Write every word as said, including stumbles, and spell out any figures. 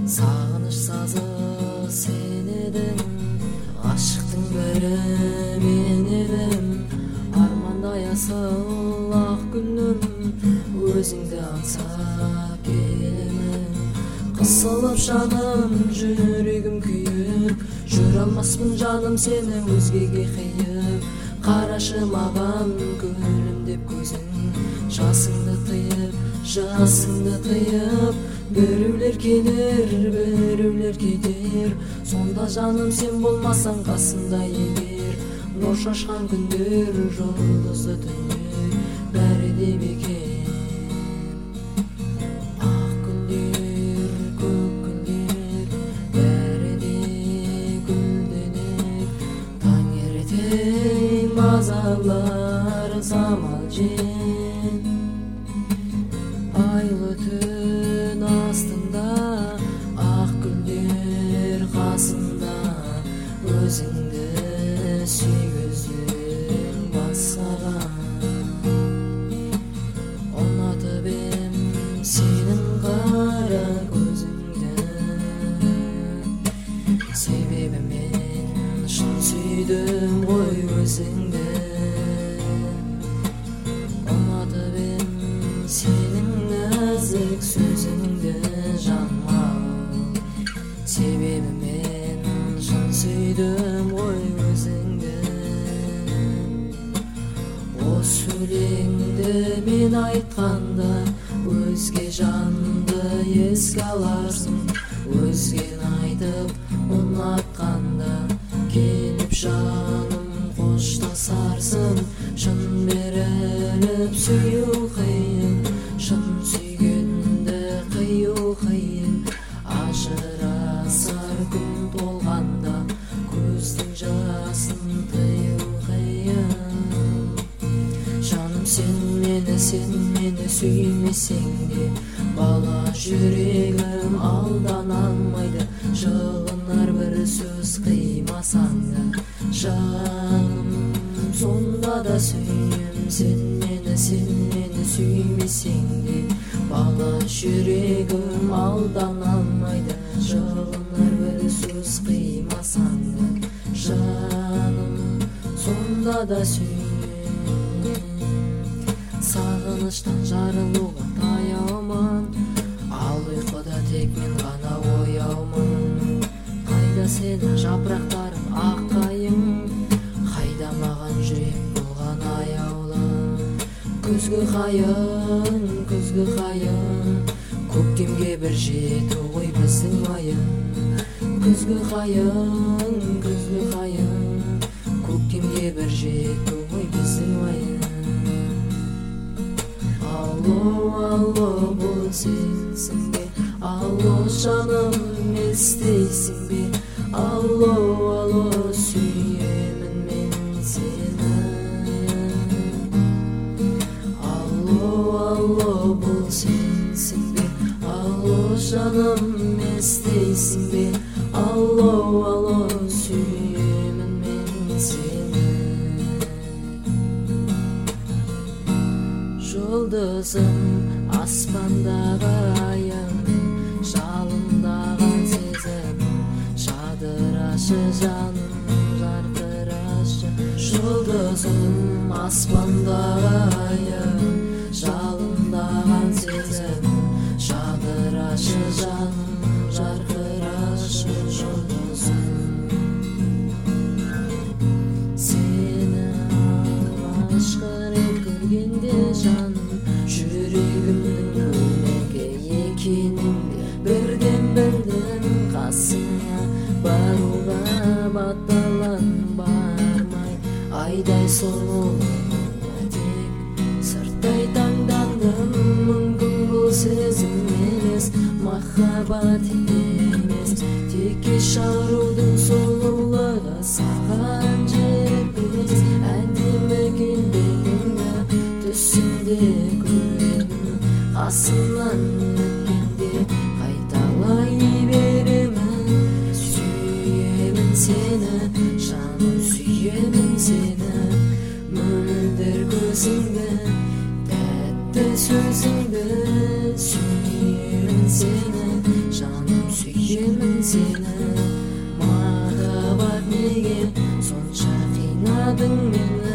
Сағыныш сазы сен едің, ғашықтың бірі мен едім. Армандай асыл ақ күнім, өзіңді аңсап келемін. Қысылып жаным, жүрегім күйіп, жүре алмаспын жаным сені өзгеге қиып. Қарашы маған күлімдеп көзің, жасыңды тыйып, жасыңды тыйып. Біреулер келер, біреулер кетер, сонда жаным сен болмасаң қасымда егер. Нұр шашқан күндер, жұлдызды түндер, бәрі де бекер. Ақ гүлдер, көк гүлдер, бәрі де гүлденер. Таңертең мазалар самал жел, айлы түн астында, ақ гүлдер қасында. Өзіңді сүйгіздің басқаға, ұнатып ем сенің қара көзіңді. Себебі мен шын сүйдім ғой өзіңді. Ұнатып ем сенің нәзік сөзіңді жаным. Себебі мен шын сүйдім ғой өзіңді. Осы өлеңді мен айтқанда, өзге жанды еске аларсың. Өзген айтып ұнатқанда, келіп жаным қоштасарсың. Шын беріліп сүю қиын, шын сүйгенді қию қиын. Ажырасар күн толғанда, көздің жасын тыю қиын. Жаным сен мені, сен мені сүймесең де, бала жүрегім алдана алмайды. Жылынар бір сөз қимасаң да, жаным сонда да сүйем. Сен мені, сен мені сүймесең де, бала жүрегім алдана алмайды. Жылынар бір сөз қимасаң да, жаным сонда да сүйем. Сағыныштан жарылуға таяумын, ал ұйқыда тек мен ғана ояумын. Қайда сені жапырақтарым аққайың, қайда маған жүрек болған аяулы. Күзгі қайын, күзгі қайын, көктемге бір жету ғой біздің айын. Күзгі қайын, күзгі қайын, көктемге бір жету ғой біздің айын. Алло, алло, бұл сенсің бе? Алло, жаным, естейсің бе? Алло, алло, сүйемін мен сені. Алло, алло, бұл сенсің бе? Алло, жаным, естейсің бе? Алло, алло, сүйемін мен сені. Жұлдызым аспандағы айым, жалындаған сезім, жадырашы жаным, жарқырашы. Жұлдызым аспандағы айым, жалындаған сезім, жадырашы жаным, жарқырашы. Жұлдызым сені алғашқы рет көргенде жаным, жүрегімнің өлеге екеніңді бірден білдім. Қасыңа баруға батылым бармай, айдай сұлулығыңа тек сырттай таңдандым. Мүмкін бұл сезім емес, махаббат емес, тек кеш арудың сұлулығы саған жетпес. Әдемі келбетіңді түсімде көремін, қасымнан өткенде қайталай беремін. Сүйемін сені, жаным сүйемін сені. Мөлдір көзіңді, тәтті сөзіңді. Сүйемін сені, жаным сүйемін. сүйемін сені. Махаббат неге сонша қинадың мені?